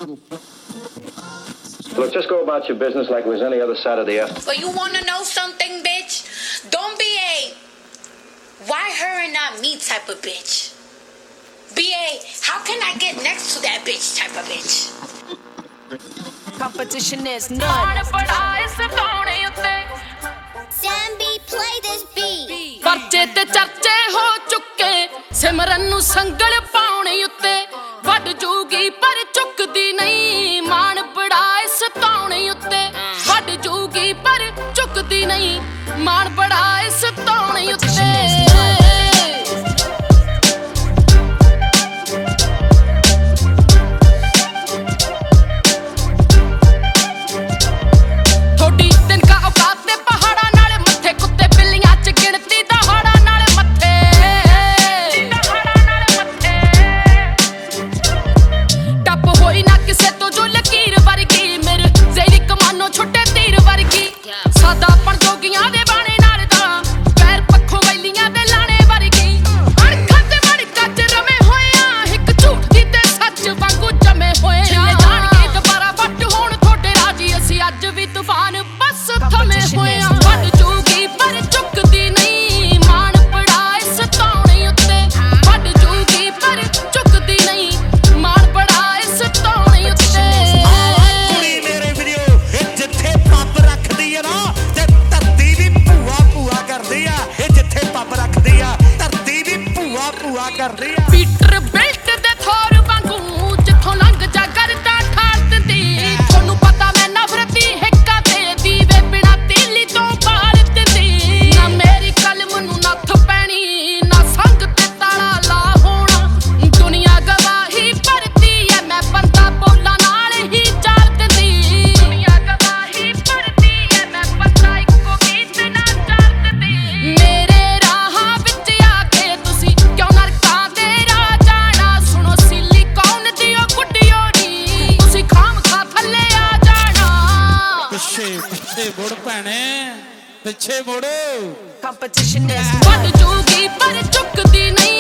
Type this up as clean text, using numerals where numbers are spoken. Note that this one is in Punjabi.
Look, just go about your business like it was any other Saturday afternoon. But you want to know something, bitch? Don't be a why her and not me type of bitch. Be a how can I get next to that bitch type of bitch. Competition is none. Sambi, play this beat. ਪਰਚੇ ਤੇ ਚਰਚੇ ਹੋ ਚੁੱਕੇ ਸਿਮਰਨ ਨੂੰ ਸੰਗਲ ਪਾਉਣੇ ਉੱਤੇ ਵੱਡ ਜੂਗੀ ਪਰ ਚੁੱਕਦੀ ਨਹੀਂ ਮਾਣ ਬੜਾ ਇਸ ਧੌਣੇ ਉੱਤੇ ਵੱਡ ਜੂਗੀ ਪਰ ਚੁੱਕਦੀ ਨਹੀਂ ਮਾਣ ਬੜਾ ਇਸ ਧੌਣੇ ਉੱਤੇ ਪੀਟਰ ਬਿਲਟ ਦੇ ਥੋਰ ਵਾਂਗੂ ਜਿੱਥੋਂ ਲੰਘ ਜਾ ਕਰਦਾ ਠਾੜ ਦਿੰਦੀ ਤੁਹਾਨੂੰ ਪਤਾ ਮੈਂ ਨਫ਼ਰਤੀ ਹਿੱਕਾ ਤੇ ਦੀਵੇ ਬਿਨਾ ਤੀਲੀ ਤੋਂ ਬਾਲ ਦਿੰਦੀ ਨਾ ਮੇਰੀ ਕਲਮ ਨੂੰ ਨੱਥ ਪੈਣੀ ਨਾ ਸੰਗ ਤੇ ਤਾਲਾ ਲਾ ਹੋਣਾ ਦੁਨੀਆ ਗਵਾਹੀ ਭਰਦੀ ਐ ਮੈਂ ਬੰਦਾ ਬੋਲਾਂ ਨਾਲ ਹੀ ਚਾਲ ਦਿੰਦੀ ਦੁਨੀਆ ਗਵਾਹੀ ਭਰਦੀ ਐ ਮੈਂ ਬੰਦਾ ਇੱਕੋ ਗੀਤ ਨਾਲ ਚਾਲ ਦਿੰਦੀ ਮੇਰੇ ਰਾਹਾਂ ਵਿੱਚ ਆ ਕੇ ਤੁਸੀਂ ਕਿਉਂ ਪਿੱਛੇ ਮੁੜ ਭੈਣੇ ਪਿੱਛੇ ਮੁੜ ਕੰਪੀਟੀਸ਼ਨ ਇਸ ਵੱਧ ਜੂਗੀ ਪਰ ਚੁੱਕਦੀ ਨਹੀਂ